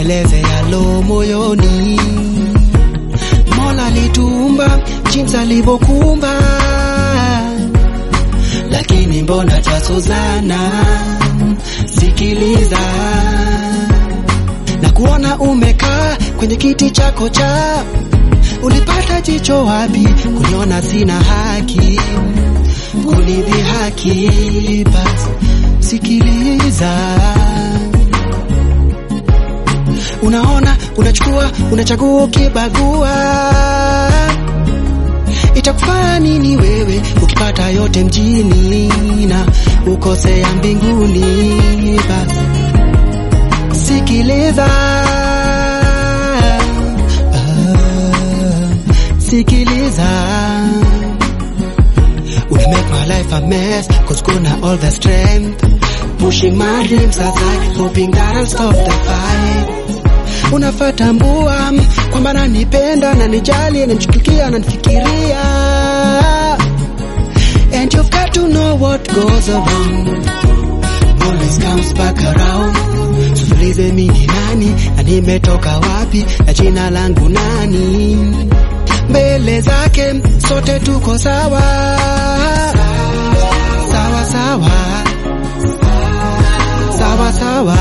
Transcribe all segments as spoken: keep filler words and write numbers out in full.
nieleze yalo moyoni. Mola alituumba jinsi alivyokuumba, lakini mbona twasozana? Sikiliza, na kuona umekaa kwenye kiti chako cha, ulipata jicho wapi kuniona sina haki, kunidhihaki? Basi sikiliza, unaona unachukua unachagua ukibagua, itakufaa nini wewe ukipata yote mjini na ukosea mbinguni? Basi sikiliza, ah, sikiliza. Would make my life a mess, cause gonna all the strength, pushing my dreams aside, hoping that I'll stop the fight. Unafata mbua kwamba nanipenda na nijali na nichukia na nifikiria, and you've got to know what goes around always comes back around. Sulize mimi nani na nimetoka wapi na jina langu nani, mbele zake sote tuko sawa sawa sawa sawa sawa.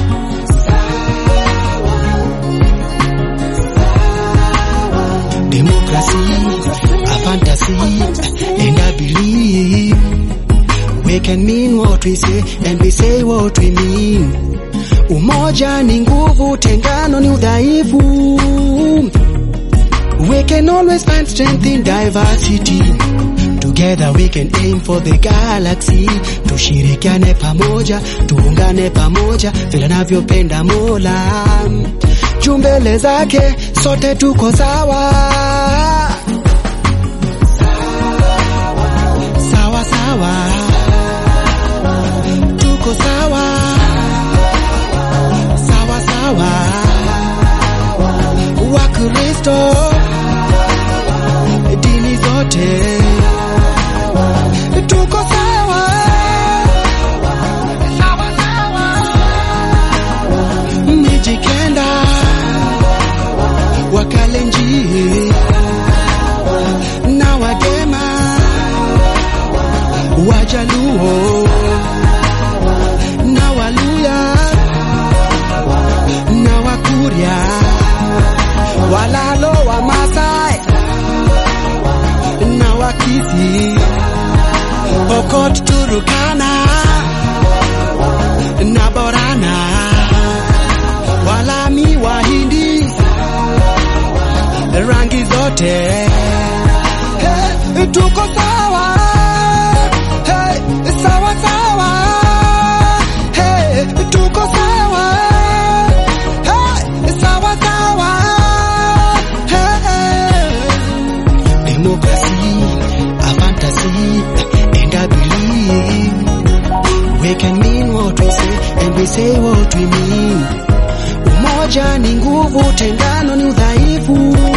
Democracy, a fantasy, and I believe we can mean what we say and we say what we mean. Umoja ni nguvu, tengano ni udhaifu. We can always find strength in diversity. Together we can aim for the galaxy. Tushirikiane pamoja, tuungane pamoja, vile navyopenda Mola. Jumbele zake sote tuko sawa sawa sawa, tuko sawa sawa sawa. Wakristo dini zote tuko sawa sawa sawa. Mijikenda Wakalenji na Wagema, Wajaluo na Waluya na Wakuria, Walalo wa Masai na Wakisi, Pokot, Turukana na Borana, Walami, Wahindi, rangi zote, hey, tuko sawa, hey, sawa sawa, hey, tuko sawa, hey, sawa sawa, hey. Democracy, a fantasy, and I believe we can mean what we say and we say what we mean. Umoja ni nguvu, tengano ni udhaifu.